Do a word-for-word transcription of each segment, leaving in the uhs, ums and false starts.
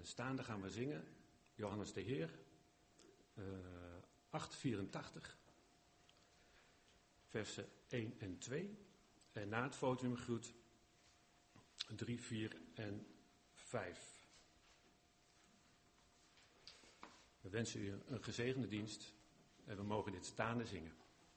staande gaan we zingen Johannes de Heer, uh, acht vierentachtig, versen één en twee. En na het fotiumgroet drie, vier en vijf. We wensen u een gezegende dienst en we mogen dit staande zingen.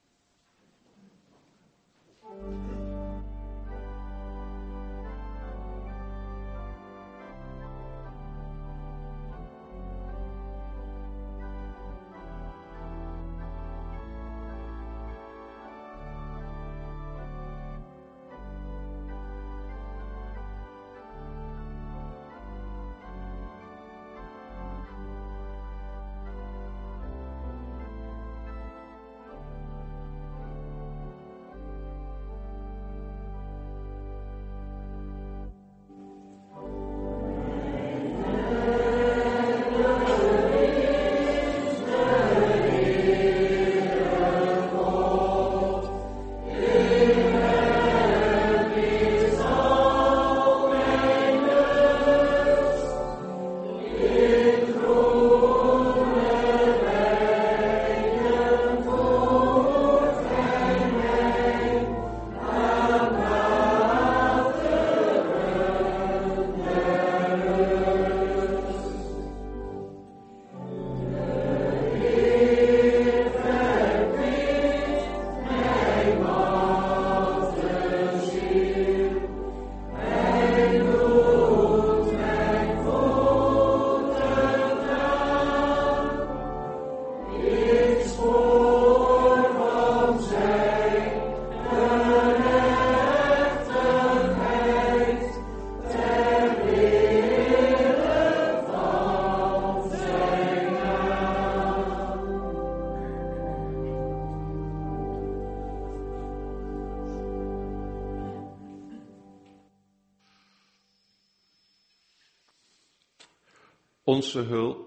Onze hulp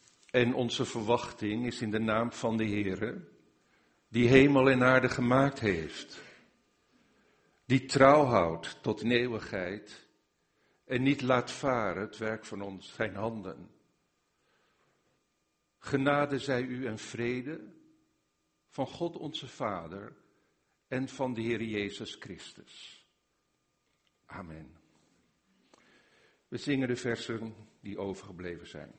en onze verwachting is in de naam van de Heere, die hemel en aarde gemaakt heeft, die trouw houdt tot in eeuwigheid en niet laat varen het werk van ons, zijn handen. Genade zij u en vrede van God onze Vader en van de Heer Jezus Christus. Amen. We zingen de versen die overgebleven zijn.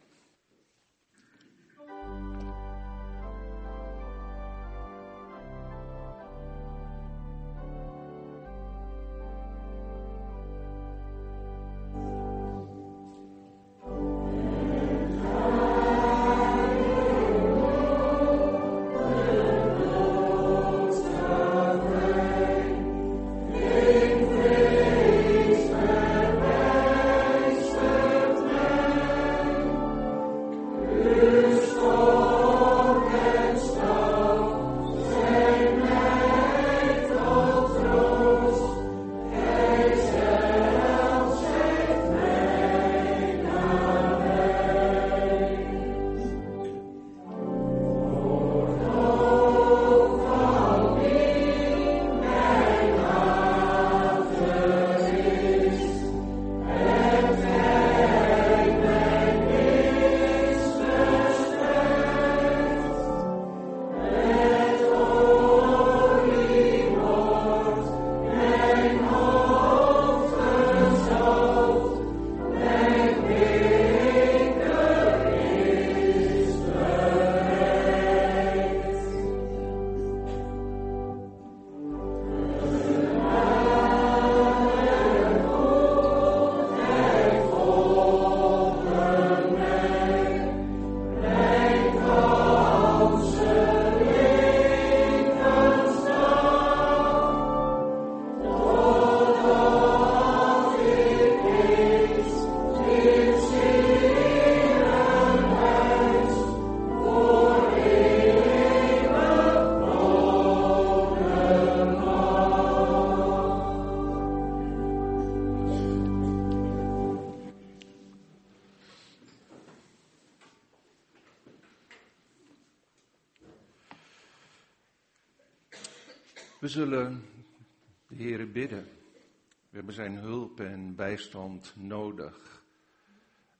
We zullen de Heere bidden. We hebben zijn hulp en bijstand nodig.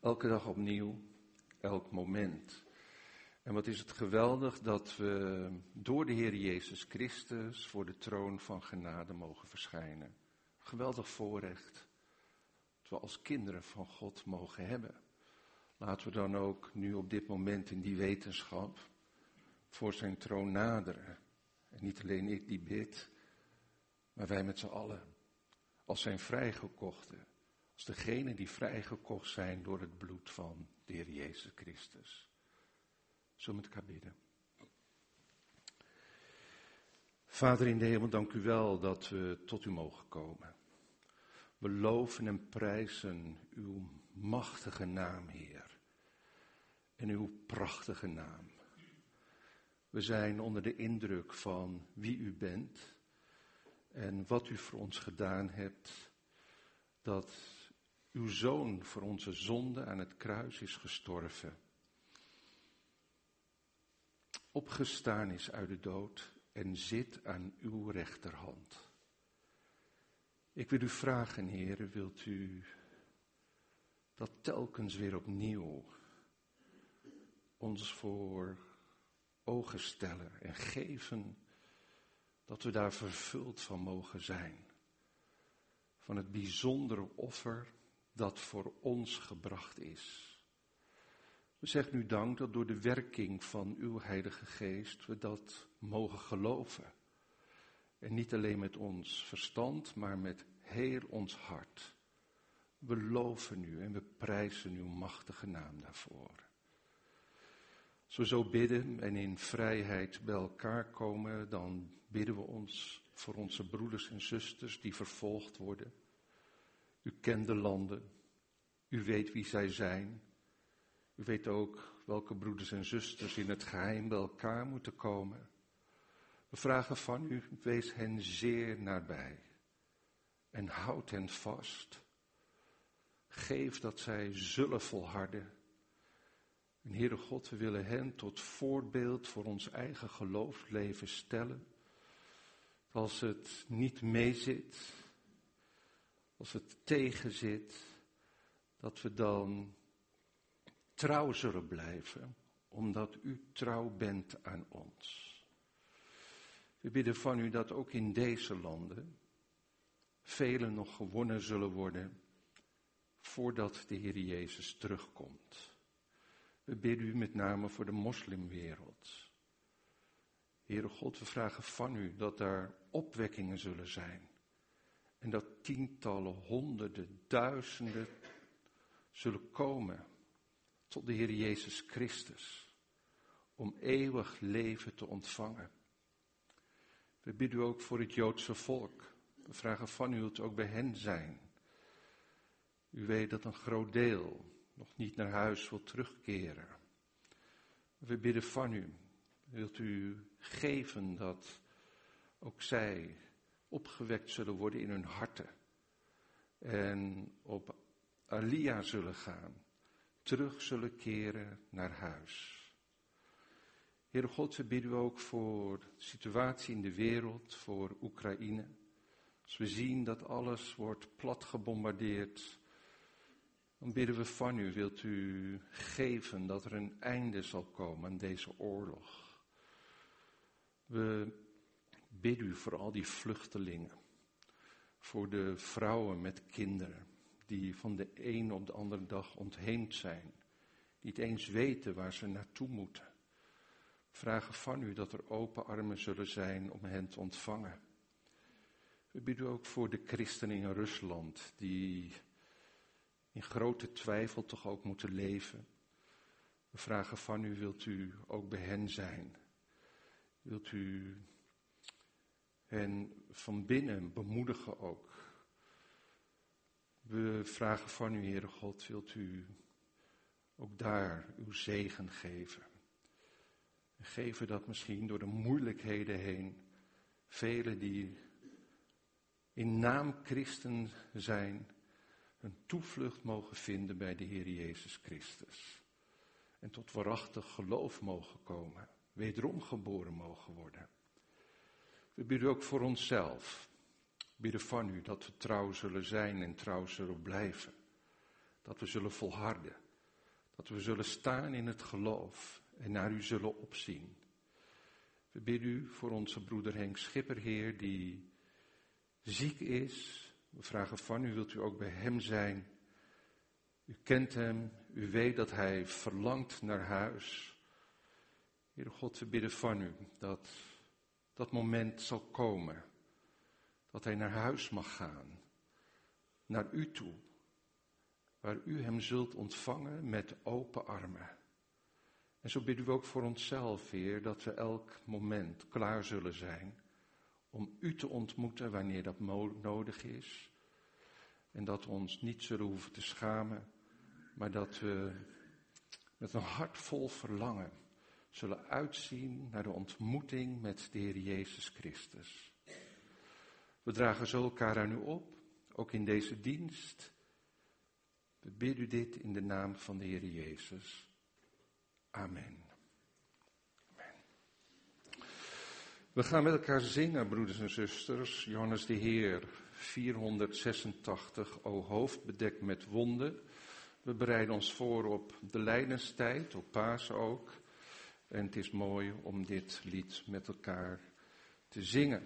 Elke dag opnieuw, elk moment. En wat is het geweldig dat we door de Heer Jezus Christus voor de troon van genade mogen verschijnen. Geweldig voorrecht dat we als kinderen van God mogen hebben. Laten we dan ook nu op dit moment in die wetenschap voor zijn troon naderen. En niet alleen ik die bid, maar wij met z'n allen. Als zijn vrijgekochten. Als degenen die vrijgekocht zijn door het bloed van de Heer Jezus Christus. Zullen we met elkaar bidden. Vader in de hemel, dank u wel dat we tot u mogen komen. We loven en prijzen uw machtige naam, Heer. En uw prachtige naam. We zijn onder de indruk van wie u bent en wat u voor ons gedaan hebt. Dat uw zoon voor onze zonde aan het kruis is gestorven. Opgestaan is uit de dood en zit aan uw rechterhand. Ik wil u vragen, Heer, wilt u dat telkens weer opnieuw ons voor ogen stellen en geven dat we daar vervuld van mogen zijn. Van het bijzondere offer dat voor ons gebracht is. We zeggen u dank dat door de werking van uw Heilige Geest we dat mogen geloven. En niet alleen met ons verstand, maar met heel ons hart. We loven u en we prijzen uw machtige naam daarvoor. Als we zo bidden en in vrijheid bij elkaar komen, dan bidden we ons voor onze broeders en zusters die vervolgd worden. U kent de landen, u weet wie zij zijn. U weet ook welke broeders en zusters in het geheim bij elkaar moeten komen. We vragen van u, wees hen zeer nabij en houd hen vast. Geef dat zij zullen volharden. En Heere God, we willen hen tot voorbeeld voor ons eigen geloofsleven stellen. Als het niet meezit, als het tegenzit, dat we dan trouw zullen blijven, omdat u trouw bent aan ons. We bidden van u dat ook in deze landen velen nog gewonnen zullen worden voordat de Heer Jezus terugkomt. We bidden u met name voor de moslimwereld. Heere God, we vragen van u dat daar opwekkingen zullen zijn. En dat tientallen, honderden, duizenden zullen komen tot de Heer Jezus Christus. Om eeuwig leven te ontvangen. We bidden u ook voor het Joodse volk. We vragen van u het ook bij hen zijn. U weet dat een groot deel nog niet naar huis wil terugkeren. We bidden van u, wilt u geven dat ook zij opgewekt zullen worden in hun harten. En op Alia zullen gaan, terug zullen keren naar huis. Heere God, we bidden u ook voor de situatie in de wereld, voor Oekraïne. Als we zien dat alles wordt plat gebombardeerd, dan bidden we van u, wilt u geven dat er een einde zal komen aan deze oorlog. We bidden u voor al die vluchtelingen, voor de vrouwen met kinderen, die van de een op de andere dag ontheemd zijn, niet eens weten waar ze naartoe moeten. We vragen van u dat er open armen zullen zijn om hen te ontvangen. We bidden u ook voor de christenen in Rusland, die in grote twijfel toch ook moeten leven. We vragen van u, wilt u ook bij hen zijn? Wilt u hen van binnen bemoedigen ook? We vragen van u, Heere God, wilt u ook daar uw zegen geven? En geven dat misschien door de moeilijkheden heen, velen die in naam christen zijn, een toevlucht mogen vinden bij de Heer Jezus Christus. En tot waarachtig geloof mogen komen, wederom geboren mogen worden. We bidden ook voor onszelf. We bidden van u dat we trouw zullen zijn en trouw zullen blijven. Dat we zullen volharden. Dat we zullen staan in het geloof en naar u zullen opzien. We bidden u voor onze broeder Henk Schipper, Heer, die ziek is. We vragen van u, wilt u ook bij hem zijn? U kent hem, u weet dat hij verlangt naar huis. Heer God, we bidden van u dat dat moment zal komen. Dat hij naar huis mag gaan, naar u toe. Waar u hem zult ontvangen met open armen. En zo bidden we ook voor onszelf, Heer, dat we elk moment klaar zullen zijn om u te ontmoeten wanneer dat nodig is. En dat we ons niet zullen hoeven te schamen, maar dat we met een hart vol verlangen zullen uitzien naar de ontmoeting met de Heer Jezus Christus. We dragen zo elkaar aan u op, ook in deze dienst. We bidden u dit in de naam van de Heer Jezus. Amen. Amen. We gaan met elkaar zingen, broeders en zusters. Johannes de Heer, vierhonderdzesentachtig, o hoofd bedekt met wonden. We bereiden ons voor op de lijdenstijd, op Pasen ook. En het is mooi om dit lied met elkaar te zingen.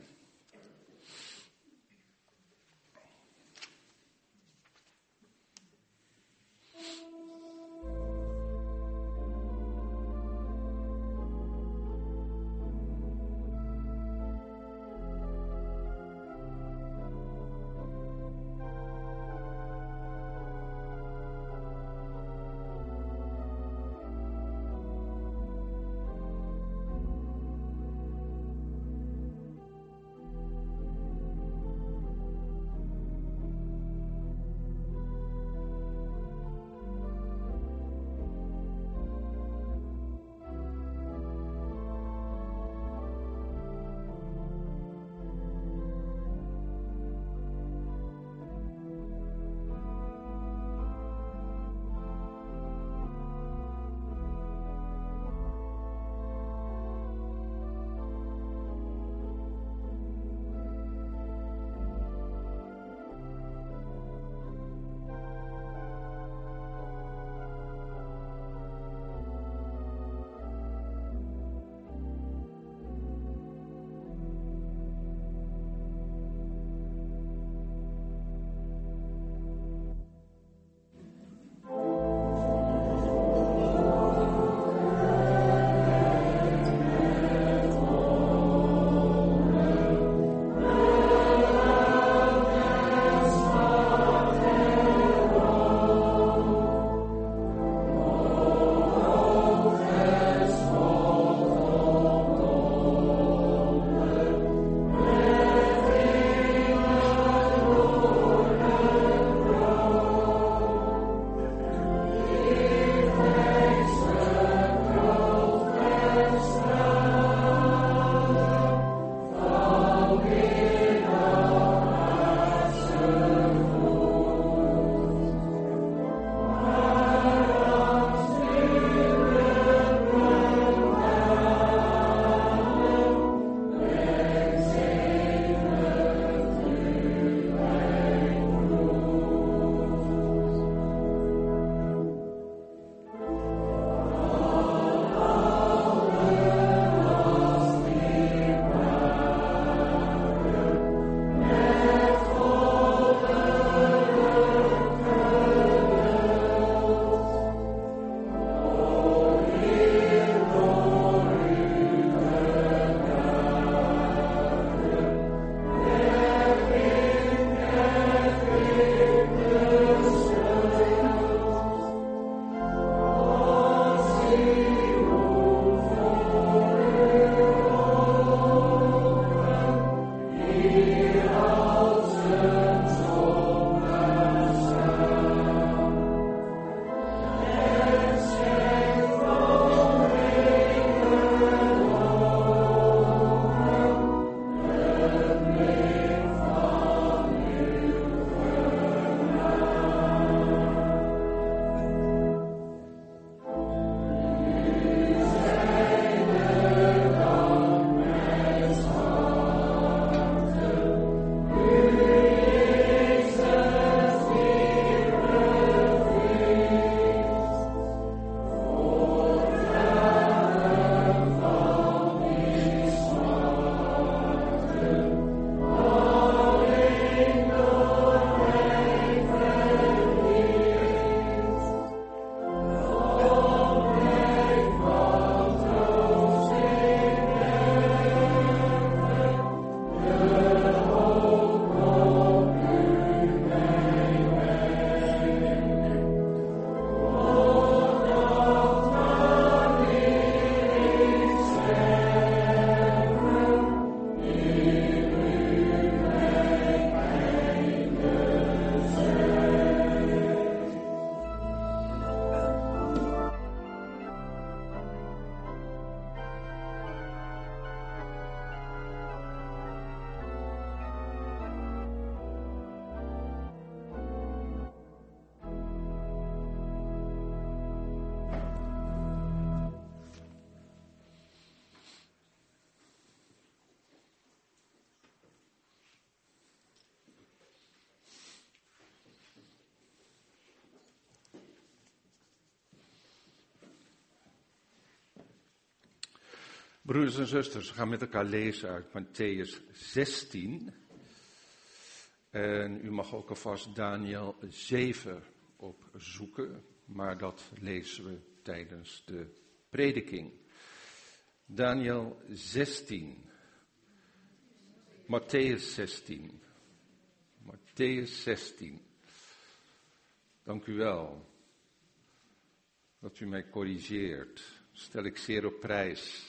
Broeders en zusters, we gaan met elkaar lezen uit Mattheüs zestien. En u mag ook alvast Daniel zeven opzoeken, maar dat lezen we tijdens de prediking. Daniel zestien. Mattheüs zestien. Mattheüs zestien. Dank u wel dat u mij corrigeert. Stel ik zeer op prijs.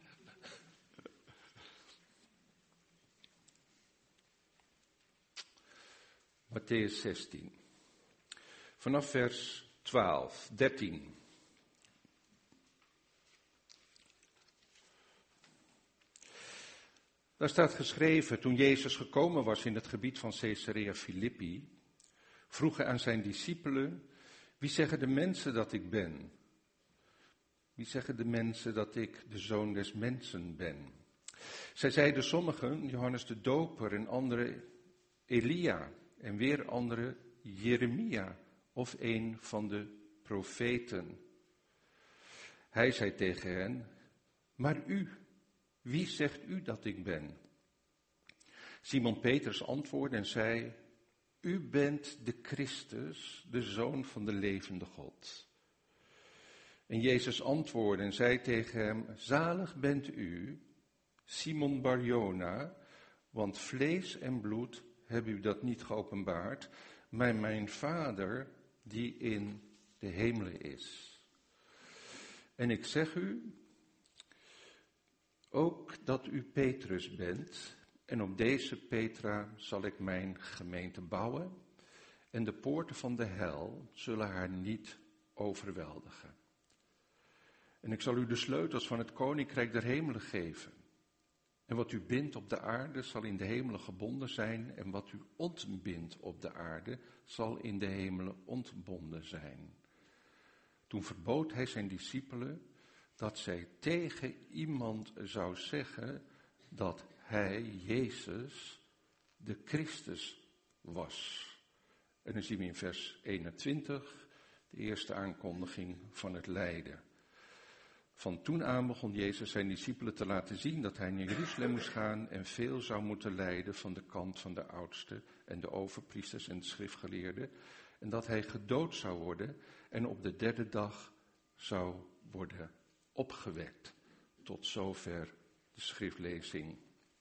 Mattheüs zestien. Vanaf vers twaalf, dertien. Daar staat geschreven, toen Jezus gekomen was in het gebied van Caesarea Philippi, vroeg hij aan zijn discipelen, wie zeggen de mensen dat ik ben? Wie zeggen de mensen dat ik de Zoon des Mensen ben? Zij zeiden sommigen, Johannes de Doper en anderen Elia en weer anderen Jeremia of een van de profeten. Hij zei tegen hen, maar u, wie zegt u dat ik ben? Simon Petrus antwoordde en zei, u bent de Christus, de Zoon van de levende God. En Jezus antwoordde en zei tegen hem, zalig bent u, Simon Barjona, want vlees en bloed hebben u dat niet geopenbaard, maar mijn Vader die in de hemelen is. En ik zeg u, ook dat u Petrus bent, en op deze Petra zal ik mijn gemeente bouwen, en de poorten van de hel zullen haar niet overweldigen. En ik zal u de sleutels van het koninkrijk der hemelen geven. En wat u bindt op de aarde zal in de hemelen gebonden zijn, en wat u ontbindt op de aarde zal in de hemelen ontbonden zijn. Toen verbood hij zijn discipelen dat zij tegen iemand zou zeggen dat hij, Jezus, de Christus was. En dan zien we in vers eenentwintig de eerste aankondiging van het lijden. Van toen aan begon Jezus zijn discipelen te laten zien dat hij naar Jeruzalem moest gaan en veel zou moeten lijden van de kant van de oudsten en de overpriesters en de schriftgeleerden. En dat hij gedood zou worden en op de derde dag zou worden opgewekt. Tot zover de schriftlezing.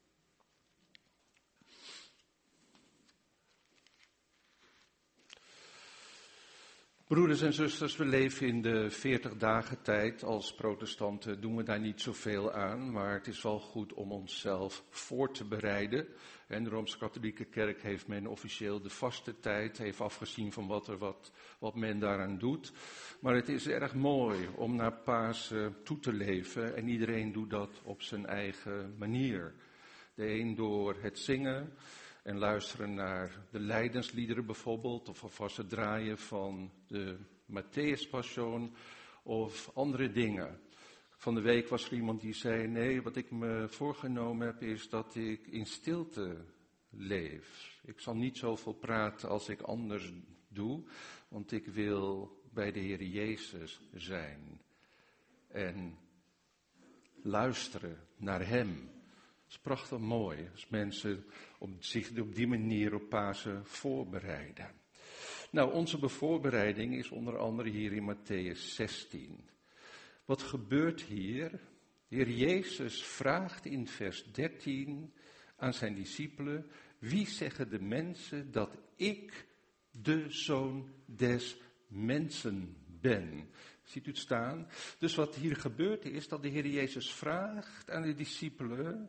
Broeders en zusters, we leven in de veertig dagen tijd. Als protestanten doen we daar niet zoveel aan, maar het is wel goed om onszelf voor te bereiden. En de Rooms-Katholieke Kerk heeft men officieel de vaste tijd, heeft afgezien van wat, er wat, wat men daaraan doet. Maar het is erg mooi om naar Pasen toe te leven en iedereen doet dat op zijn eigen manier. De een door het zingen en luisteren naar de lijdensliederen bijvoorbeeld, of alvast het draaien van de Matthäus Passion of andere dingen. Van de week was er iemand die zei, nee, wat ik me voorgenomen heb is dat ik in stilte leef. Ik zal niet zoveel praten als ik anders doe, want ik wil bij de Heer Jezus zijn en luisteren naar Hem. Het is prachtig mooi als mensen op, zich op die manier op Pasen voorbereiden. Nou, onze voorbereiding is onder andere hier in Mattheüs zestien. Wat gebeurt hier? De Heer Jezus vraagt in vers dertien aan zijn discipelen, wie zeggen de mensen dat ik de Zoon des Mensen ben? Ziet u het staan? Dus wat hier gebeurt is dat de Heer Jezus vraagt aan de discipelen,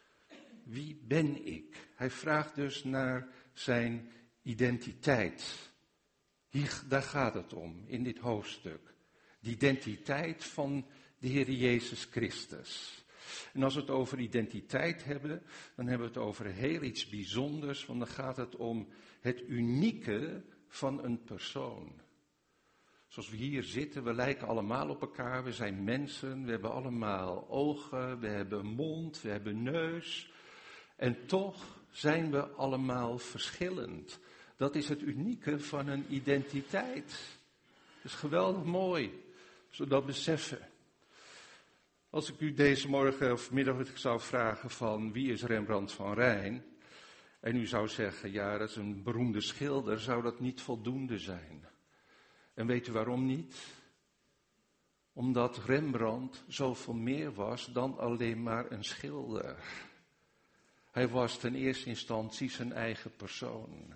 wie ben ik? Hij vraagt dus naar zijn identiteit. Hier, daar gaat het om, in dit hoofdstuk. De identiteit van de Heer Jezus Christus. En als we het over identiteit hebben, dan hebben we het over heel iets bijzonders, want dan gaat het om het unieke van een persoon. Zoals we hier zitten, we lijken allemaal op elkaar, we zijn mensen, we hebben allemaal ogen, we hebben een mond, we hebben een neus. En toch zijn we allemaal verschillend. Dat is het unieke van een identiteit. Dat is geweldig mooi, als we dat beseffen. Als ik u deze morgen of middag zou vragen van wie is Rembrandt van Rijn, en u zou zeggen, ja, dat is een beroemde schilder, zou dat niet voldoende zijn. En weet u waarom niet? Omdat Rembrandt zoveel meer was dan alleen maar een schilder. Hij was ten eerste instantie zijn eigen persoon.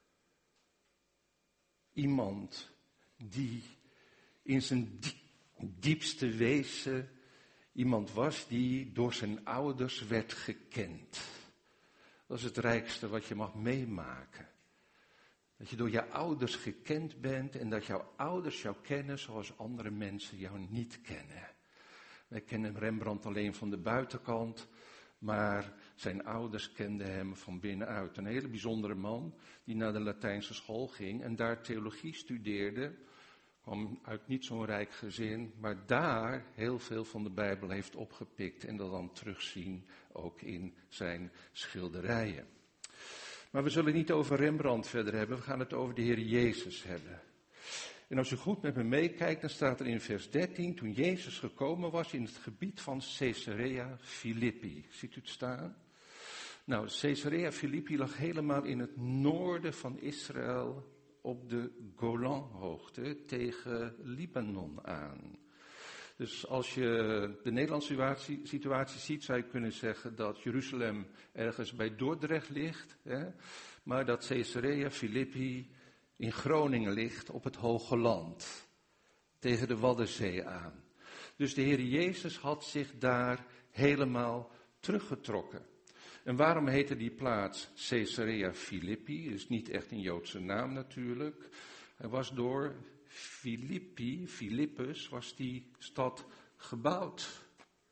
Iemand die in zijn diepste wezen iemand was die door zijn ouders werd gekend. Dat is het rijkste wat je mag meemaken. Dat je door je ouders gekend bent en dat jouw ouders jou kennen zoals andere mensen jou niet kennen. Wij kennen Rembrandt alleen van de buitenkant, maar zijn ouders kenden hem van binnenuit. Een hele bijzondere man die naar de Latijnse school ging en daar theologie studeerde. Kwam uit niet zo'n rijk gezin, maar daar heel veel van de Bijbel heeft opgepikt en dat dan terugzien ook in zijn schilderijen. Maar we zullen het niet over Rembrandt verder hebben, we gaan het over de Heer Jezus hebben. En als u goed met me meekijkt, dan staat er in vers dertien, toen Jezus gekomen was in het gebied van Caesarea Philippi. Ziet u het staan? Nou, Caesarea Philippi lag helemaal in het noorden van Israël, op de Golanhoogte tegen Libanon aan. Dus als je de Nederlandse situatie, situatie ziet, zou je kunnen zeggen dat Jeruzalem ergens bij Dordrecht ligt, hè, maar dat Caesarea Philippi in Groningen ligt op het Hoge Land, tegen de Waddenzee aan. Dus de Heer Jezus had zich daar helemaal teruggetrokken. En waarom heette die plaats Caesarea Philippi? Dat is niet echt een Joodse naam natuurlijk. Hij was door Philippi, Philippus, was die stad gebouwd.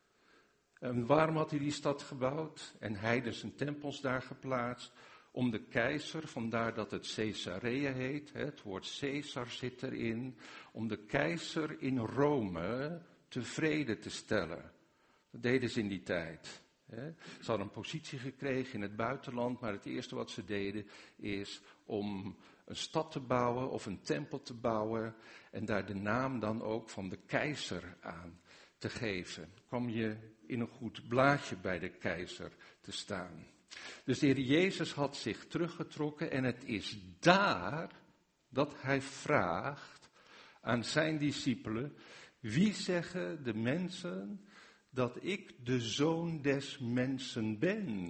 En waarom had hij die stad gebouwd? En heidens en tempels daar geplaatst? Om de keizer, vandaar dat het Caesarea heet, het woord Caesar zit erin, om de keizer in Rome tevreden te stellen. Dat deden ze in die tijd. Ze hadden een positie gekregen in het buitenland, maar het eerste wat ze deden is om een stad te bouwen of een tempel te bouwen en daar de naam dan ook van de keizer aan te geven. Kwam je in een goed blaadje bij de keizer te staan. Dus de Heer Jezus had zich teruggetrokken en het is daar dat hij vraagt aan zijn discipelen, wie zeggen de mensen dat ik de Zoon des Mensen ben?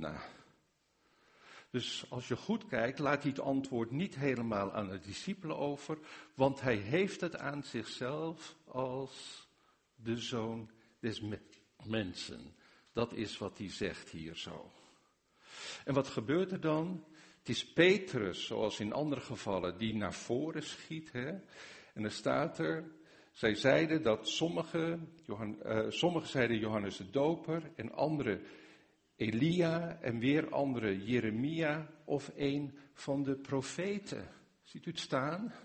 Dus als je goed kijkt, laat hij het antwoord niet helemaal aan de discipelen over, want hij heeft het aan zichzelf als de Zoon des Mensen. Dat is wat hij zegt hier zo. En wat gebeurt er dan? Het is Petrus, zoals in andere gevallen, die naar voren schiet. Hè? En er staat er, zij zeiden dat sommigen, Johan, uh, sommigen zeiden Johannes de Doper en anderen Elia en weer anderen Jeremia of een van de profeten. Ziet u het staan? Dat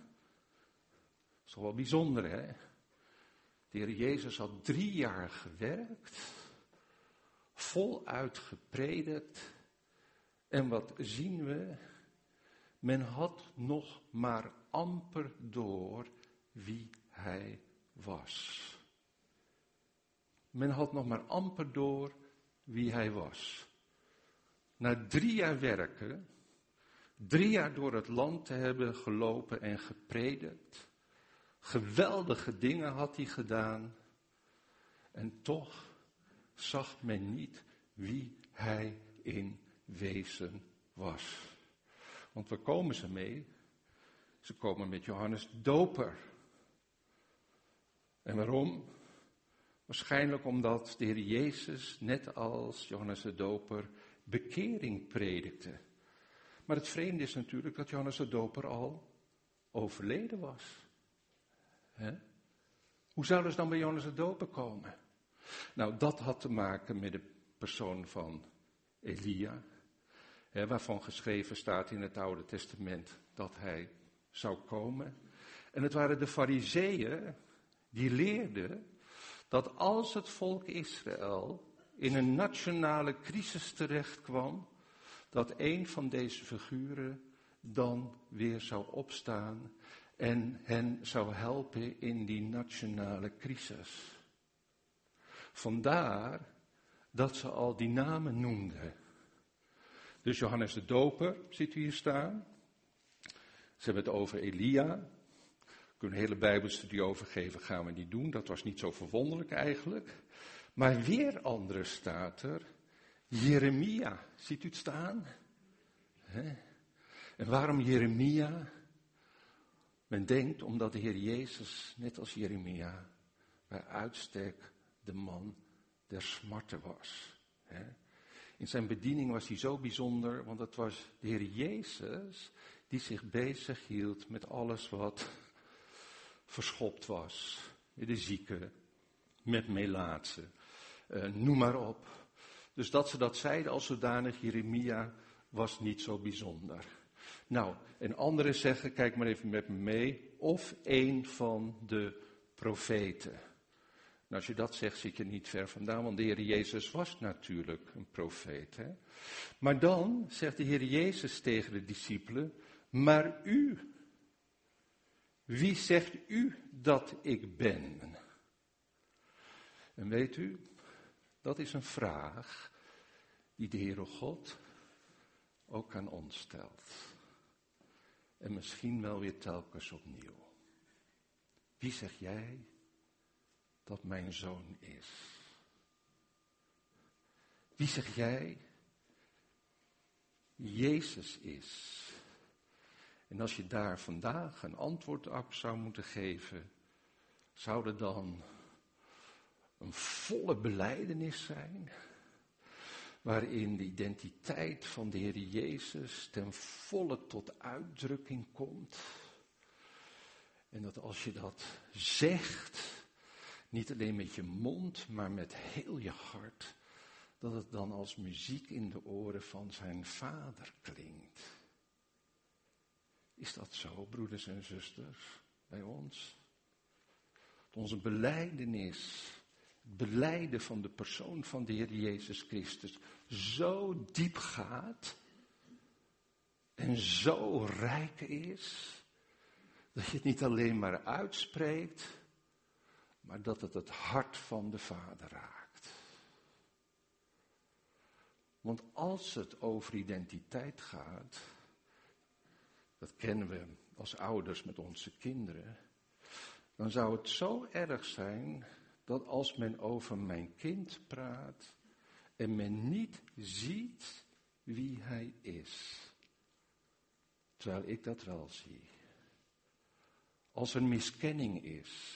is toch wel bijzonder, hè? De Heer Jezus had drie jaar gewerkt, voluit gepredikt. En wat zien we? Men had nog maar amper door wie hij was. Men had nog maar amper door wie hij was. Na drie jaar werken, drie jaar door het land te hebben gelopen en gepredikt, geweldige dingen had hij gedaan, en toch zag men niet wie hij in wezen was. Want waar komen ze mee? Ze komen met Johannes de Doper. En waarom? Waarschijnlijk omdat de Heer Jezus, net als Johannes de Doper, bekering predikte. Maar het vreemde is natuurlijk dat Johannes de Doper al overleden was. He? Hoe zouden ze dan bij Johannes de Doper komen? Nou, dat had te maken met de persoon van Elia, he, waarvan geschreven staat in het Oude Testament dat hij zou komen. En het waren de Farizeeën die leerden dat als het volk Israël in een nationale crisis terecht kwam, dat een van deze figuren dan weer zou opstaan en hen zou helpen in die nationale crisis. Vandaar dat ze al die namen noemden. Dus Johannes de Doper ziet u hier staan. Ze hebben het over Elia. We kunnen een hele Bijbelstudie over geven, gaan we niet doen. Dat was niet zo verwonderlijk eigenlijk. Maar weer andere staat er. Jeremia, ziet u het staan? He? En waarom Jeremia? Men denkt omdat de Heer Jezus, net als Jeremia, bij uitstek de man der smarten was. He? In zijn bediening was hij zo bijzonder, want het was de Heer Jezus die zich bezig hield met alles wat verschopt was. Met de zieken, met melaatsen, uh, noem maar op. Dus dat ze dat zeiden als zodanig, Jeremia was niet zo bijzonder. Nou, en anderen zeggen, kijk maar even met me mee, of een van de profeten. Nou, als je dat zegt, zit je niet ver vandaan, want de Heer Jezus was natuurlijk een profeet. Hè? Maar dan zegt de Heer Jezus tegen de discipelen, maar u, wie zegt u dat ik ben? En weet u, dat is een vraag die de Heere God ook aan ons stelt. En misschien wel weer telkens opnieuw. Wie zeg jij dat mijn zoon is? Wie zeg jij Jezus is? En als je daar vandaag een antwoord op zou moeten geven, zou er dan een volle belijdenis zijn, waarin de identiteit van de Heer Jezus ten volle tot uitdrukking komt. En dat als je dat zegt, niet alleen met je mond, maar met heel je hart, dat het dan als muziek in de oren van zijn Vader klinkt. Is dat zo, broeders en zusters, bij ons? Onze belijdenis, het belijden van de persoon van de Heer Jezus Christus zo diep gaat en zo rijk is, dat je het niet alleen maar uitspreekt, maar dat het het hart van de Vader raakt. Want als het over identiteit gaat, dat kennen we als ouders met onze kinderen, dan zou het zo erg zijn dat als men over mijn kind praat en men niet ziet wie hij is, terwijl ik dat wel zie. Als er miskenning is,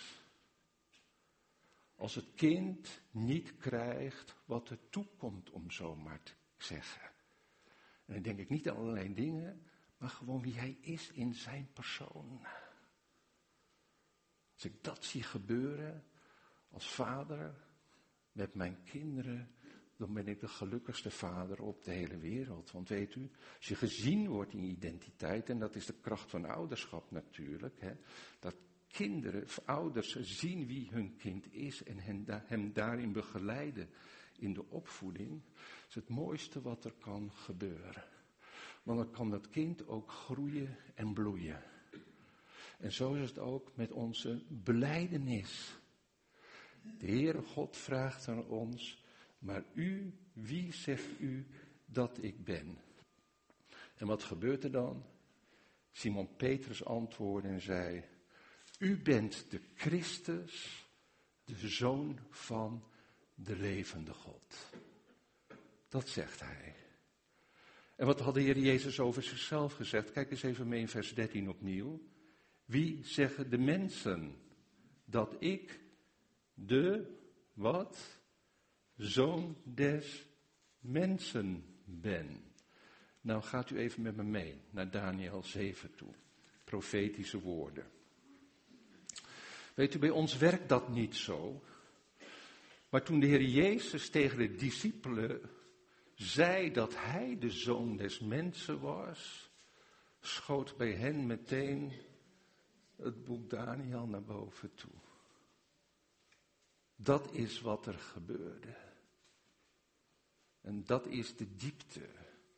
als het kind niet krijgt wat er toekomt, om zo maar te zeggen. En dan denk ik niet aan allerlei dingen, maar gewoon wie hij is in zijn persoon. Als ik dat zie gebeuren als vader met mijn kinderen, dan ben ik de gelukkigste vader op de hele wereld. Want weet u, als je gezien wordt in je identiteit, en dat is de kracht van ouderschap natuurlijk, hè, dat kinderen, ouders zien wie hun kind is en hem, hem daarin begeleiden in de opvoeding, is het mooiste wat er kan gebeuren. Want dan kan dat kind ook groeien en bloeien. En zo is het ook met onze belijdenis. De Heere God vraagt aan ons, maar u, wie zegt u dat ik ben? En wat gebeurt er dan? Simon Petrus antwoordde en zei, u bent de Christus, de Zoon van de levende God. Dat zegt hij. En wat had de Heer Jezus over zichzelf gezegd? Kijk eens even mee in vers dertien opnieuw. Wie zeggen de mensen dat ik de, wat? Zoon des mensen ben. Nou gaat u even met me mee naar Daniel zeven toe. Profetische woorden. Weet u, bij ons werkt dat niet zo. Maar toen de Heer Jezus tegen de discipelen zei dat hij de Zoon des mensen was, schoot bij hen meteen het boek Daniel naar boven toe. Dat is wat er gebeurde. En dat is de diepte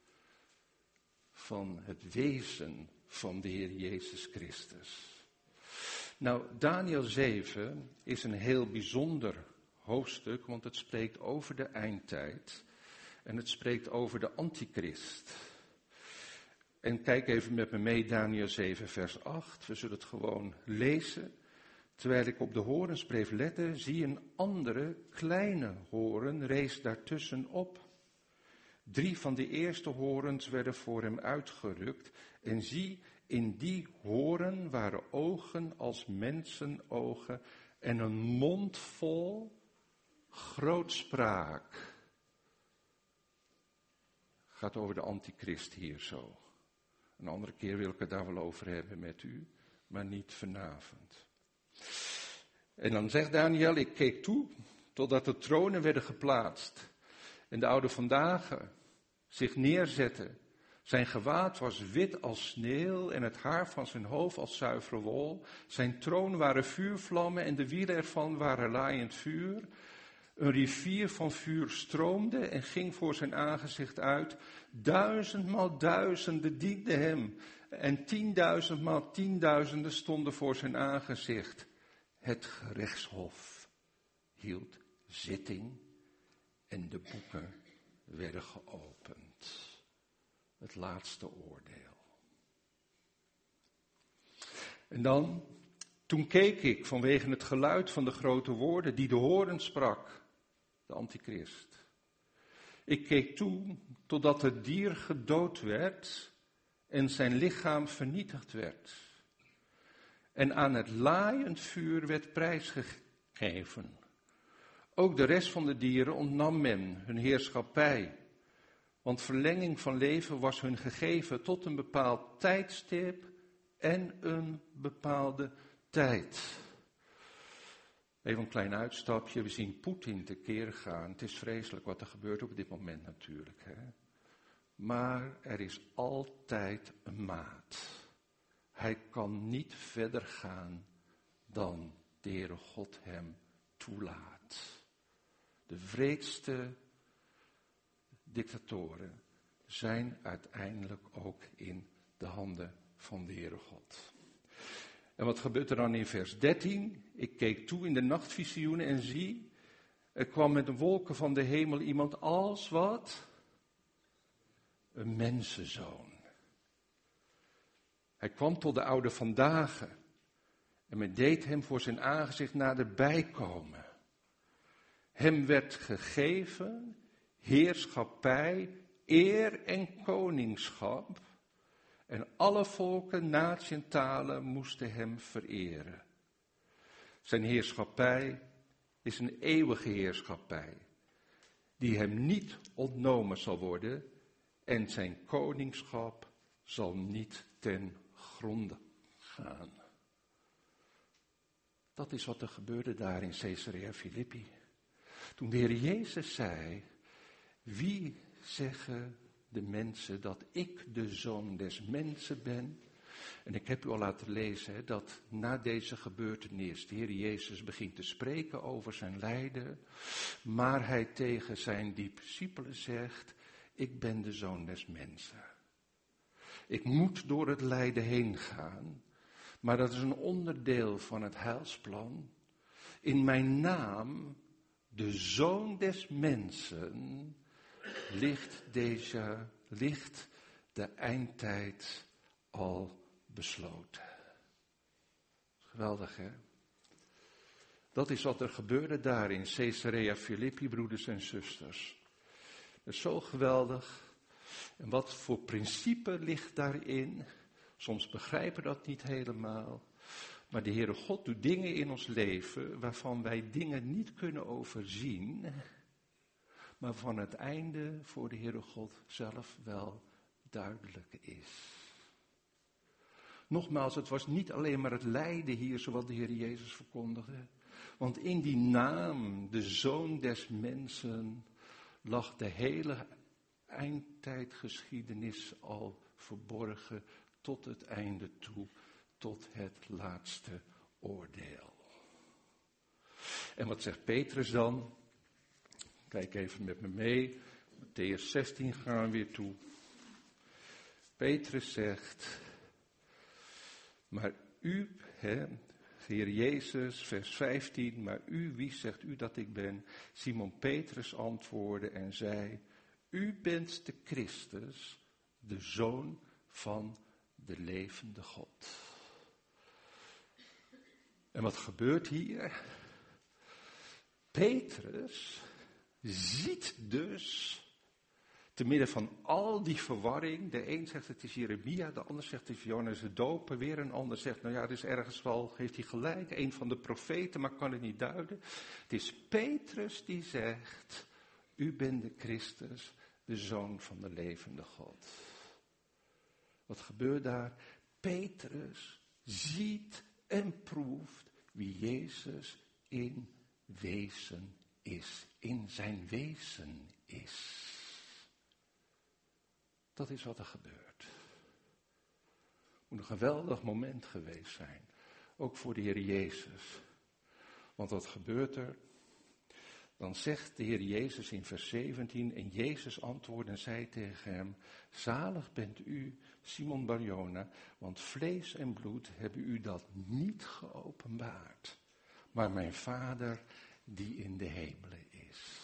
van het wezen van de Heer Jezus Christus. Nou, Daniel zeven is een heel bijzonder hoofdstuk, want het spreekt over de eindtijd. En het spreekt over de antichrist. En kijk even met me mee, Daniël zeven, vers acht. We zullen het gewoon lezen. Terwijl ik op de horens bleef letten, zie een andere, kleine horen rees daartussen op. Drie van de eerste horens werden voor hem uitgerukt. En zie, in die horen waren ogen als mensenogen en een mond vol grootspraak. Gaat over de antichrist hier zo. Een andere keer wil ik het daar wel over hebben met u, maar niet vanavond. En dan zegt Daniël, ik keek toe totdat de tronen werden geplaatst en de oude vandaag zich neerzette. Zijn gewaad was wit als sneeuw en het haar van zijn hoofd als zuivere wol. Zijn troon waren vuurvlammen en de wielen ervan waren laaiend vuur. Een rivier van vuur stroomde en ging voor zijn aangezicht uit. Duizendmaal duizenden dienden hem en tienduizendmaal tienduizenden stonden voor zijn aangezicht. Het gerechtshof hield zitting en de boeken werden geopend. Het laatste oordeel. En dan, toen keek ik vanwege het geluid van de grote woorden die de horen sprak, de antichrist. Ik keek toe totdat het dier gedood werd en zijn lichaam vernietigd werd. En aan het laaiend vuur werd prijsgegeven. Ook de rest van de dieren ontnam men hun heerschappij. Want verlenging van leven was hun gegeven tot een bepaald tijdstip en een bepaalde tijd. Even een klein uitstapje. We zien Poetin tekeer gaan. Het is vreselijk wat er gebeurt op dit moment natuurlijk. Hè? Maar er is altijd een maat. Hij kan niet verder gaan dan de Heere God hem toelaat. De wreedste dictatoren zijn uiteindelijk ook in de handen van de Heere God. En wat gebeurt er dan in vers dertien? Ik keek toe in de nachtvisioenen en zie, er kwam met de wolken van de hemel iemand als wat? Een mensenzoon. Hij kwam tot de oude vandaag en men deed hem voor zijn aangezicht naderbij komen. Hem werd gegeven heerschappij, eer en koningschap. En alle volken, naties en talen moesten hem vereren. Zijn heerschappij is een eeuwige heerschappij, die hem niet ontnomen zal worden. En zijn koningschap zal niet ten gronde gaan. Dat is wat er gebeurde daar in Caesarea Philippi. Toen de Heer Jezus zei, wie zeggen de mensen dat ik de Zoon des Mensen ben? En ik heb u al laten lezen hè, dat na deze gebeurtenis de Heer Jezus begint te spreken over zijn lijden. Maar hij tegen zijn discipelen zegt, ik ben de Zoon des Mensen. Ik moet door het lijden heen gaan. Maar dat is een onderdeel van het heilsplan. In mijn naam, de Zoon des Mensen, ligt, deze, ligt de eindtijd al besloten. Geweldig, hè? Dat is wat er gebeurde daar in Caesarea Philippi, broeders en zusters. Dat is zo geweldig. En wat voor principe ligt daarin? Soms begrijpen we dat niet helemaal. Maar de Heere God doet dingen in ons leven waarvan wij dingen niet kunnen overzien. Maar van het einde voor de Heere God zelf wel duidelijk is. Nogmaals, het was niet alleen maar het lijden hier zoals de Heer Jezus verkondigde. Want in die naam, de Zoon des Mensen, lag de hele eindtijdgeschiedenis al verborgen tot het einde toe, tot het laatste oordeel. En wat zegt Petrus dan? Kijk even met me mee. Mattheüs zestien gaan we weer toe. Petrus zegt, maar u, hè, Heer Jezus, vers vijftien, maar u, wie zegt u dat ik ben? Simon Petrus antwoordde en zei, u bent de Christus, de Zoon van de levende God. En wat gebeurt hier? Petrus ziet dus, te midden van al die verwarring, de een zegt het is Jeremia, de ander zegt het is Johannes de Doper, weer een ander zegt, nou ja, het is ergens wel, heeft hij gelijk, een van de profeten, maar kan het niet duiden. Het is Petrus die zegt, u bent de Christus, de Zoon van de levende God. Wat gebeurt daar? Petrus ziet en proeft wie Jezus in wezen is, in zijn wezen is. Dat is wat er gebeurt. Het moet een geweldig moment geweest zijn, ook voor de Heer Jezus. Want wat gebeurt er? Dan zegt de Heer Jezus in vers zeventien, en Jezus antwoordde en zei tegen hem, zalig bent u, Simon Barjona, want vlees en bloed hebben u dat niet geopenbaard, maar mijn Vader die in de hemelen is.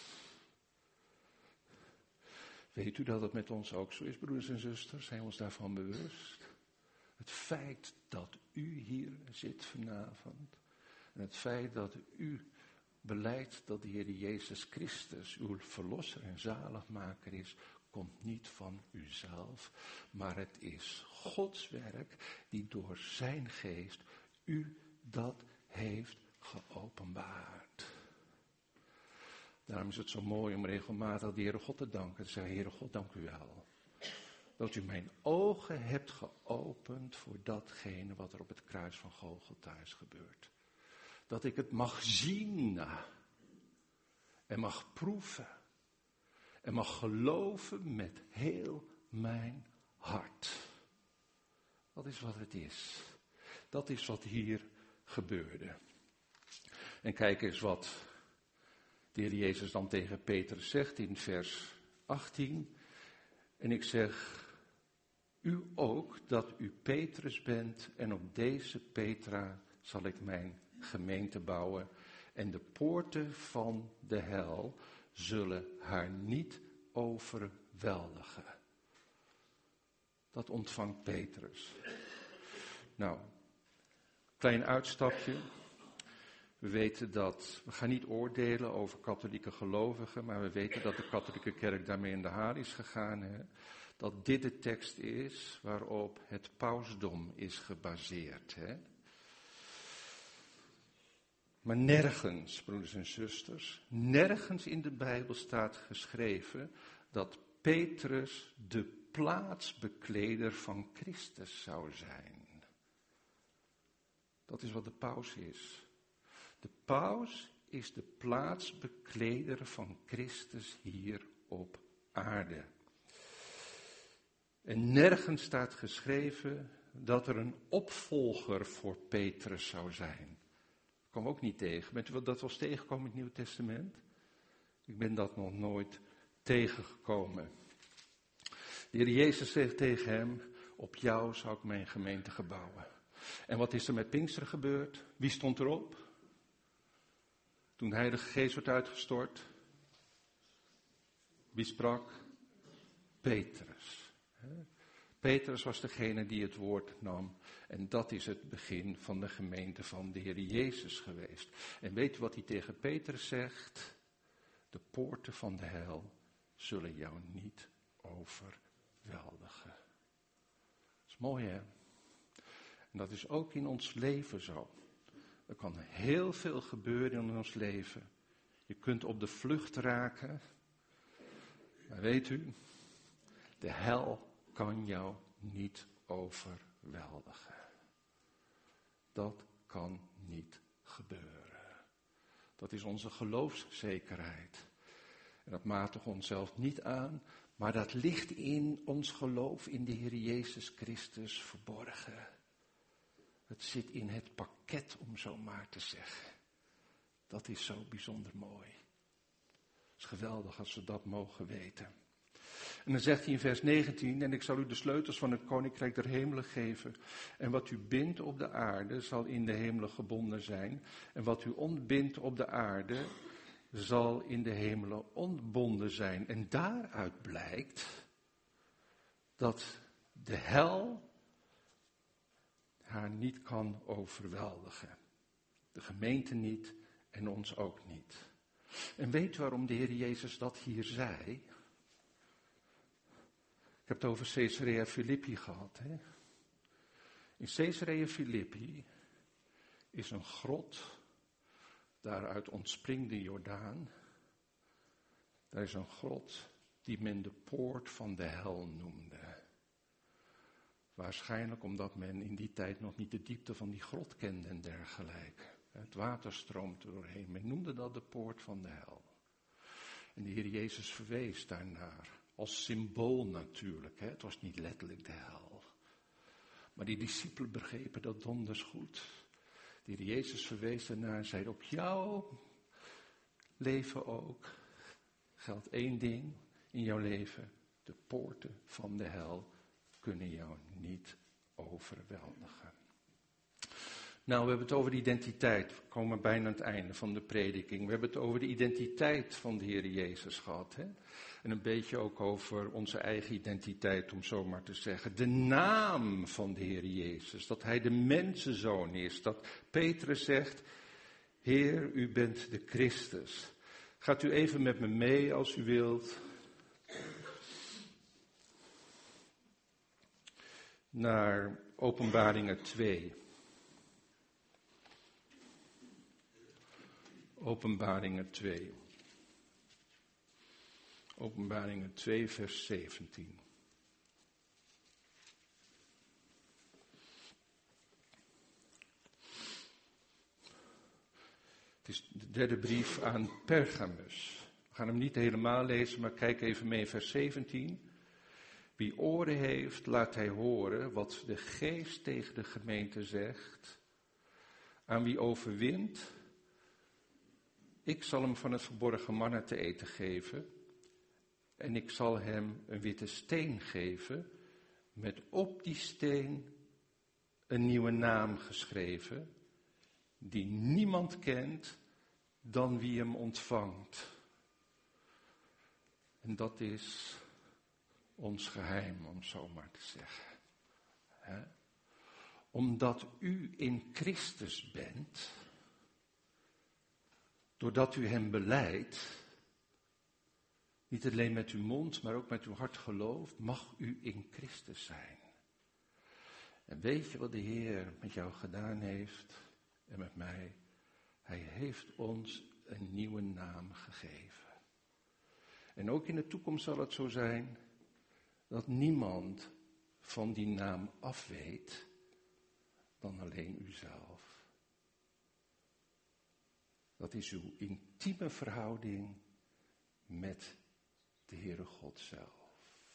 Weet u dat het met ons ook zo is, broeders en zusters? Zijn we ons daarvan bewust? Het feit dat u hier zit vanavond, en het feit dat u belijdt dat de Heer Jezus Christus uw verlosser en zaligmaker is, komt niet van uzelf, maar het is Gods werk die door zijn geest u dat heeft geopenbaard. Daarom is het zo mooi om regelmatig de Heere God te danken. Te zeggen, Heere God, dank u wel. Dat u mijn ogen hebt geopend voor datgene wat er op het kruis van Golgotha is gebeurd. Dat ik het mag zien en mag proeven en mag geloven met heel mijn hart. Dat is wat het is. Dat is wat hier gebeurde. En kijk eens wat de Heer Jezus dan tegen Petrus zegt in vers achttien. En ik zeg, u ook dat u Petrus bent en op deze Petra zal ik mijn gemeente bouwen. En de poorten van de hel zullen haar niet overweldigen. Dat ontvangt Petrus. Nou, klein uitstapje. We weten dat, we gaan niet oordelen over katholieke gelovigen, maar we weten dat de katholieke kerk daarmee in de haal is gegaan. Hè? Dat dit de tekst is waarop het pausdom is gebaseerd. Hè? Maar nergens, broeders en zusters, nergens in de Bijbel staat geschreven dat Petrus de plaatsbekleder van Christus zou zijn. Dat is wat de paus is. De paus is de plaatsbekleder van Christus hier op aarde. En nergens staat geschreven dat er een opvolger voor Petrus zou zijn. Dat kwam ook niet tegen. Bent u wat dat was tegengekomen in het Nieuw Testament? Ik ben dat nog nooit tegengekomen. De Heer Jezus zegt tegen hem, op jou zou ik mijn gemeente gebouwen. En wat is er met Pinksteren gebeurd? Wie stond erop? Toen de Heilige Geest werd uitgestort. Wie sprak? Petrus. Petrus was degene die het woord nam. En dat is het begin van de gemeente van de Heer Jezus geweest. En weet u wat hij tegen Petrus zegt? De poorten van de hel zullen jou niet overweldigen. Dat is mooi, hè? En dat is ook in ons leven zo. Er kan heel veel gebeuren in ons leven. Je kunt op de vlucht raken. Maar weet u, de hel kan jou niet overweldigen. Dat kan niet gebeuren. Dat is onze geloofszekerheid. En dat matigen we onszelf niet aan, maar dat ligt in ons geloof in de Heer Jezus Christus verborgen. Het zit in het pakket, om zo maar te zeggen. Dat is zo bijzonder mooi. Het is geweldig als we dat mogen weten. En dan zegt hij in vers negentien, en ik zal u de sleutels van het koninkrijk der hemelen geven. En wat u bindt op de aarde zal in de hemelen gebonden zijn. En wat u ontbindt op de aarde zal in de hemelen ontbonden zijn. En daaruit blijkt dat de hel haar niet kan overweldigen. De gemeente niet en ons ook niet. En weet u waarom de Heer Jezus dat hier zei? Ik heb het over Caesarea Philippi gehad. Hè? In Caesarea Philippi is een grot, daaruit ontspringt de Jordaan. Daar is een grot die men de poort van de hel noemde. Waarschijnlijk omdat men in die tijd nog niet de diepte van die grot kende en dergelijke. Het water stroomt er doorheen. Men noemde dat de poort van de hel. En de Heer Jezus verwees daarnaar. Als symbool natuurlijk. Hè? Het was niet letterlijk de hel. Maar die discipelen begrepen dat donders goed. De Heer Jezus verwees daarnaar en zei: op jouw leven ook geldt één ding in jouw leven. De poorten van de hel kunnen jou niet overweldigen. Nou, we hebben het over de identiteit. We komen bijna aan het einde van de prediking. We hebben het over de identiteit van de Heer Jezus gehad. Hè? En een beetje ook over onze eigen identiteit, om zo maar te zeggen. De naam van de Heer Jezus. Dat Hij de mensenzoon is. Dat Petrus zegt: Heer, u bent de Christus. Gaat u even met me mee als u wilt. Naar Openbaringen twee. Openbaringen twee. Openbaringen twee, vers zeventien. Het is de derde brief aan Pergamus. We gaan hem niet helemaal lezen, maar kijk even mee in vers zeventien. Wie oren heeft, laat hij horen wat de Geest tegen de gemeente zegt. Aan wie overwint, ik zal hem van het verborgen manna te eten geven. En ik zal hem een witte steen geven, met op die steen een nieuwe naam geschreven, die niemand kent dan wie hem ontvangt. En dat is ons geheim, om zo maar te zeggen. He? Omdat u in Christus bent, doordat u hem belijdt, niet alleen met uw mond, maar ook met uw hart gelooft, mag u in Christus zijn. En weet je wat de Heer met jou gedaan heeft en met mij? Hij heeft ons een nieuwe naam gegeven. En ook in de toekomst zal het zo zijn dat niemand van die naam af weet dan alleen uzelf. Dat is uw intieme verhouding met de Heere God zelf.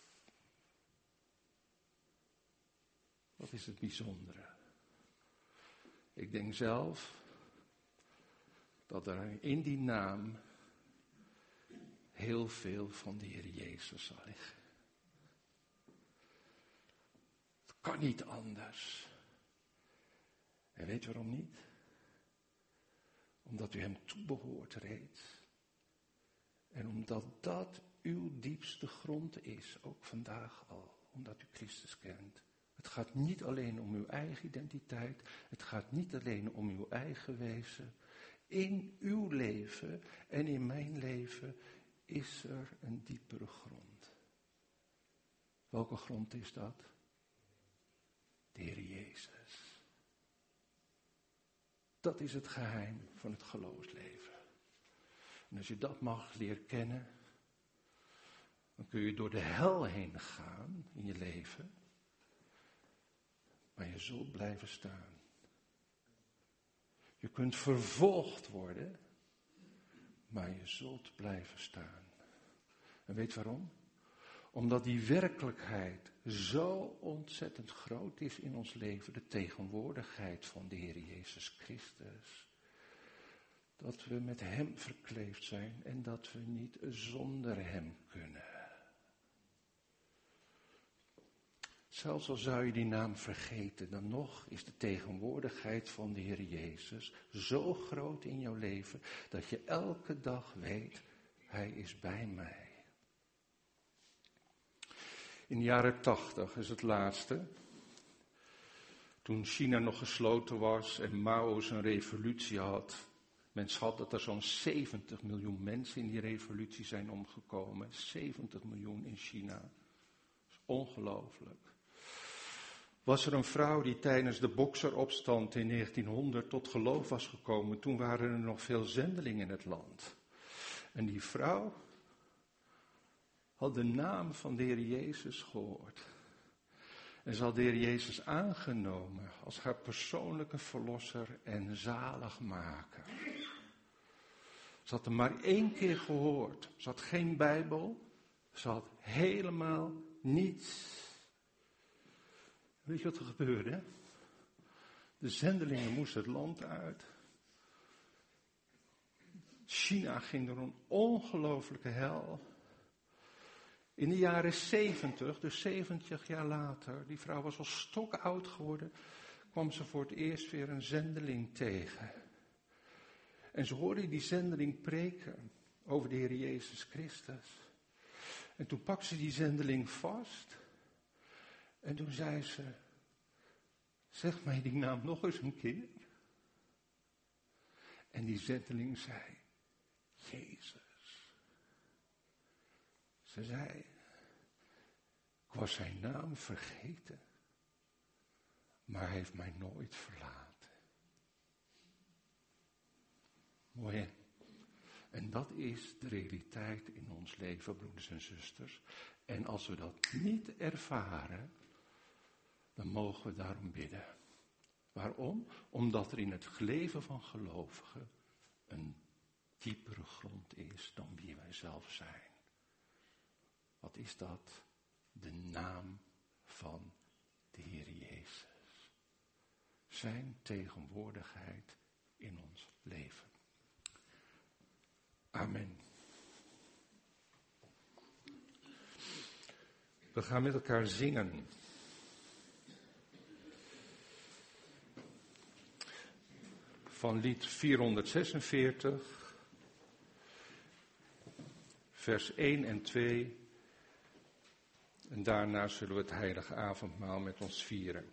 Wat is het bijzondere? Ik denk zelf dat er in die naam heel veel van de Heer Jezus zal liggen. Het kan niet anders. En weet u waarom niet? Omdat u hem toebehoort reeds. En omdat dat uw diepste grond is, ook vandaag al, omdat u Christus kent. Het gaat niet alleen om uw eigen identiteit, het gaat niet alleen om uw eigen wezen. In uw leven en in mijn leven is er een diepere grond. Welke grond is dat? De Heer Jezus. Dat is het geheim van het geloofsleven. En als je dat mag leren kennen, dan kun je door de hel heen gaan in je leven, maar je zult blijven staan. Je kunt vervolgd worden, maar je zult blijven staan. En weet waarom? Omdat die werkelijkheid zo ontzettend groot is in ons leven, de tegenwoordigheid van de Heer Jezus Christus. Dat we met hem verkleefd zijn en dat we niet zonder hem kunnen. Zelfs al zou je die naam vergeten, dan nog is de tegenwoordigheid van de Heer Jezus zo groot in jouw leven, dat je elke dag weet, Hij is bij mij. In de jaren tachtig is het laatste, toen China nog gesloten was en Mao zijn revolutie had. Men schat dat er zo'n zeventig miljoen mensen in die revolutie zijn omgekomen. zeventig miljoen in China. Dat is ongelooflijk. Was er een vrouw die tijdens de Bokseropstand in negentienhonderd tot geloof was gekomen. Toen waren er nog veel zendelingen in het land. En die vrouw had de naam van de Heer Jezus gehoord. En ze had de Heer Jezus aangenomen als haar persoonlijke verlosser en zaligmaker. Ze had hem maar één keer gehoord. Ze had geen Bijbel. Ze had helemaal niets. Weet je wat er gebeurde? De zendelingen moesten het land uit. China ging door een ongelooflijke hel. In de jaren zeventig, dus zeventig jaar later, die vrouw was al stokoud geworden, kwam ze voor het eerst weer een zendeling tegen. En ze hoorde die zendeling preken over de Heer Jezus Christus. En toen pakte ze die zendeling vast. En toen zei ze, zeg mij die naam nog eens een keer. En die zendeling zei, Jezus. Ze zei, ik was zijn naam vergeten, maar hij heeft mij nooit verlaten. Mooi hè? En dat is de realiteit in ons leven, broeders en zusters. En als we dat niet ervaren, dan mogen we daarom bidden. Waarom? Omdat er in het leven van gelovigen een diepere grond is dan wie wij zelf zijn. Wat is dat? De naam van de Heer Jezus. Zijn tegenwoordigheid in ons leven. Amen. We gaan met elkaar zingen. Van lied vierhonderdzesenveertig, vers één en twee. En daarna zullen we het heilige avondmaal met ons vieren.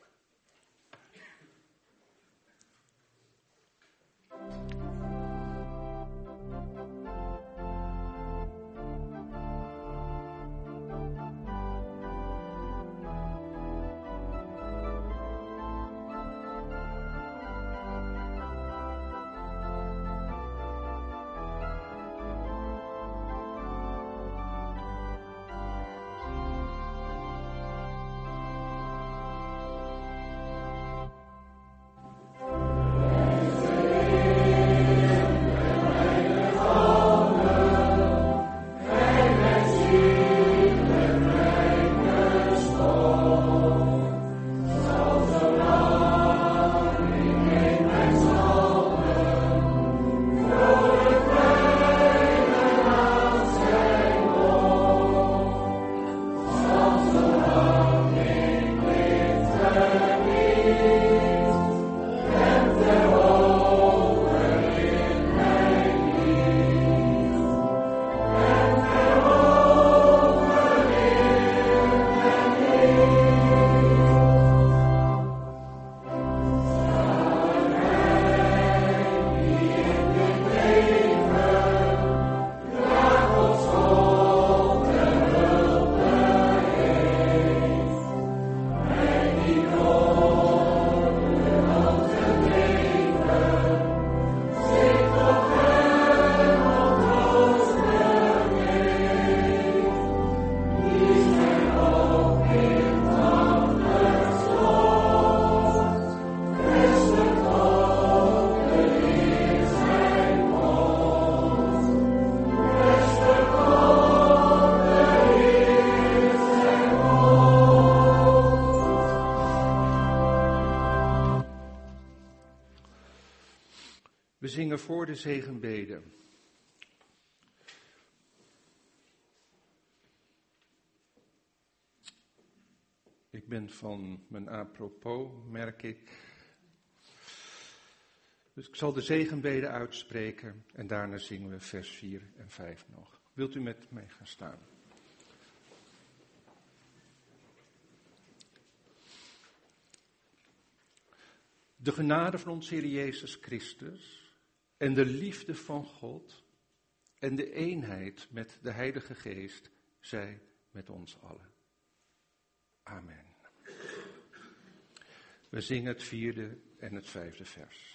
We zingen voor de zegenbede. Ik ben van mijn apropos, merk ik. Dus ik zal de zegenbede uitspreken en daarna zingen we vers vier en vijf nog. Wilt u met mij gaan staan? De genade van onze Heer Jezus Christus en de liefde van God en de eenheid met de Heilige Geest zij met ons allen. Amen. We zingen het vierde en het vijfde vers.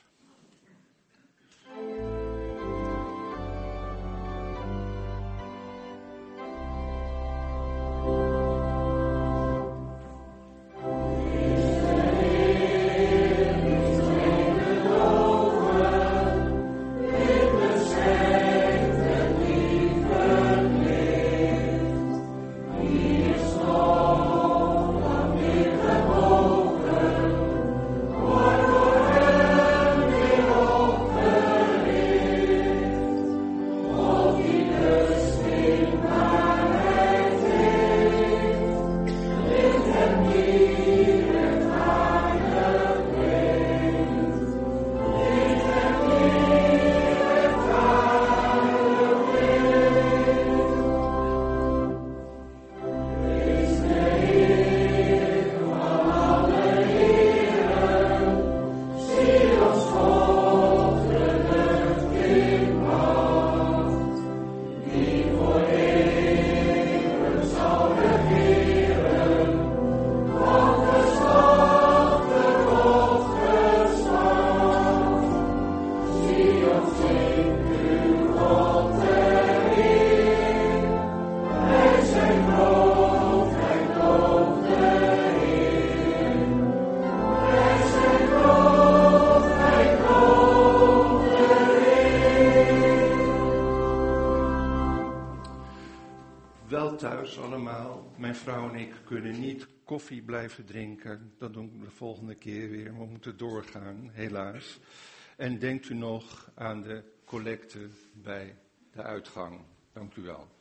Thuis allemaal, mijn vrouw en ik kunnen niet koffie blijven drinken. Dat doen we de volgende keer weer. We moeten doorgaan, helaas. En denkt u nog aan de collecte bij de uitgang. Dank u wel.